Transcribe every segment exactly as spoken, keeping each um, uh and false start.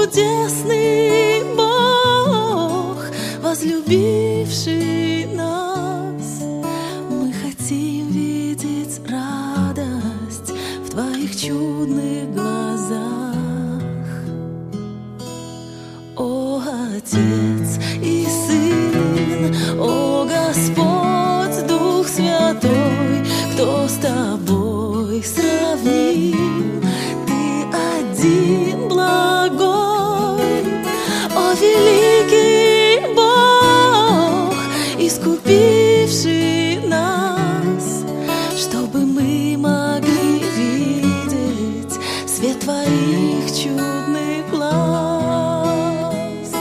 чудесный Бог, возлюбивший нас. Мы хотим видеть радость в Твоих чудных глазах. О, Отец и Сын, о, Господь, Дух Святой, кто с Тобой сравним? Ты один благой, о, великий Бог, искупивший нас, чтобы мы могли видеть свет Твоих чудных глаз.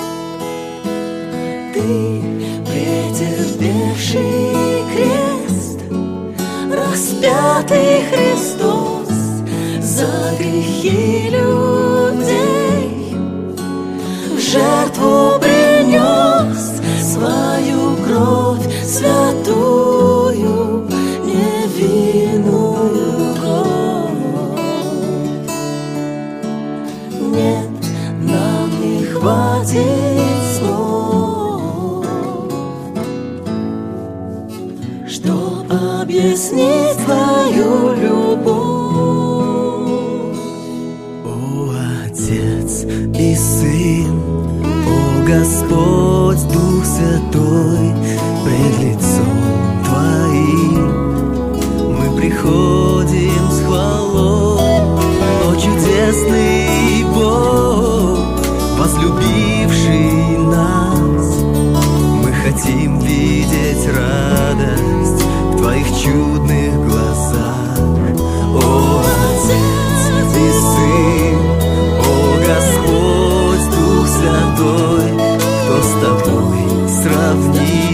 Ты, претерпевший крест, распятый Христос, за грехи людей в жертву принес свою кровь святую, невинную кровь. Нет, нам не хватит слов, чтоб объяснить Твою любовь. О, Отец и Сын, о, Господь, Дух Святой, пред лицом Твоим мы приходим с хвалой. О, чудесный Бог, возлюбивший нас, мы хотим видеть радость в Твоих чудных глазах. О, Отец и Сын, о, Господь, Дух Святой, кто с Тобой сравним?